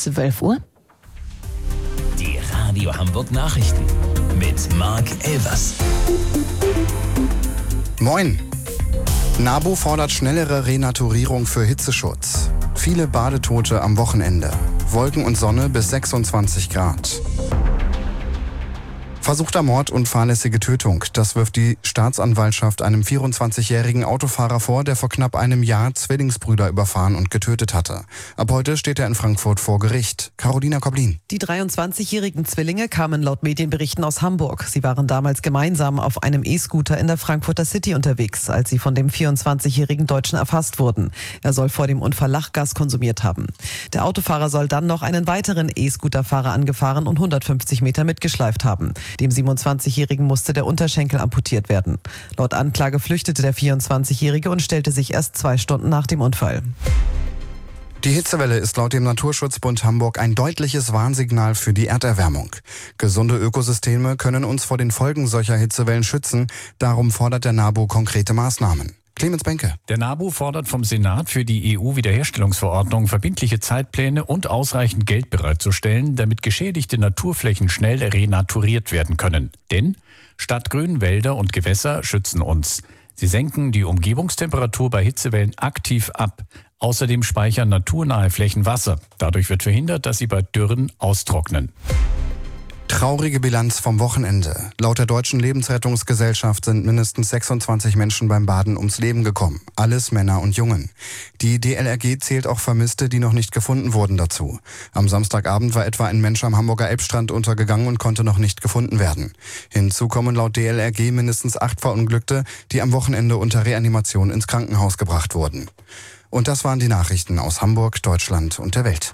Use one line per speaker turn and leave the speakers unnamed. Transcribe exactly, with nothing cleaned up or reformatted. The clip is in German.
zwölf Uhr.
Die Radio Hamburg Nachrichten mit Marc Elvers.
Moin! NABU fordert schnellere Renaturierung für Hitzeschutz. Viele Badetote am Wochenende. Wolken und Sonne bis sechsundzwanzig Grad. Versuchter Mord und fahrlässige Tötung. Das wirft die Staatsanwaltschaft einem vierundzwanzigjährigen Autofahrer vor, der vor knapp einem Jahr Zwillingsbrüder überfahren und getötet hatte. Ab heute steht er in Frankfurt vor Gericht. Carolina Koblin.
Die dreiundzwanzigjährigen Zwillinge kamen laut Medienberichten aus Hamburg. Sie waren damals gemeinsam auf einem E-Scooter in der Frankfurter City unterwegs, als sie von dem vierundzwanzigjährigen Deutschen erfasst wurden. Er soll vor dem Unfall Lachgas konsumiert haben. Der Autofahrer soll dann noch einen weiteren E-Scooterfahrer angefahren und hundertfünfzig Meter mitgeschleift haben. Dem siebenundzwanzigjährigen musste der Unterschenkel amputiert werden. Laut Anklage flüchtete der vierundzwanzigjährige und stellte sich erst zwei Stunden nach dem Unfall.
Die Hitzewelle ist laut dem Naturschutzbund Hamburg ein deutliches Warnsignal für die Erderwärmung. Gesunde Ökosysteme können uns vor den Folgen solcher Hitzewellen schützen. Darum fordert der NABU konkrete Maßnahmen. Clemens Benke.
Der NABU fordert vom Senat für die E U-Wiederherstellungsverordnung verbindliche Zeitpläne und ausreichend Geld bereitzustellen, damit geschädigte Naturflächen schnell renaturiert werden können. Denn statt grünen Wälder und Gewässer schützen uns. Sie senken die Umgebungstemperatur bei Hitzewellen aktiv ab. Außerdem speichern naturnahe Flächen Wasser. Dadurch wird verhindert, dass sie bei Dürren austrocknen.
Traurige Bilanz vom Wochenende. Laut der Deutschen Lebensrettungsgesellschaft sind mindestens sechsundzwanzig Menschen beim Baden ums Leben gekommen. Alles Männer und Jungen. Die D L R G zählt auch Vermisste, die noch nicht gefunden wurden, dazu. Am Samstagabend war etwa ein Mensch am Hamburger Elbstrand untergegangen und konnte noch nicht gefunden werden. Hinzu kommen laut D L R G mindestens acht Verunglückte, die am Wochenende unter Reanimation ins Krankenhaus gebracht wurden. Und das waren die Nachrichten aus Hamburg, Deutschland und der Welt.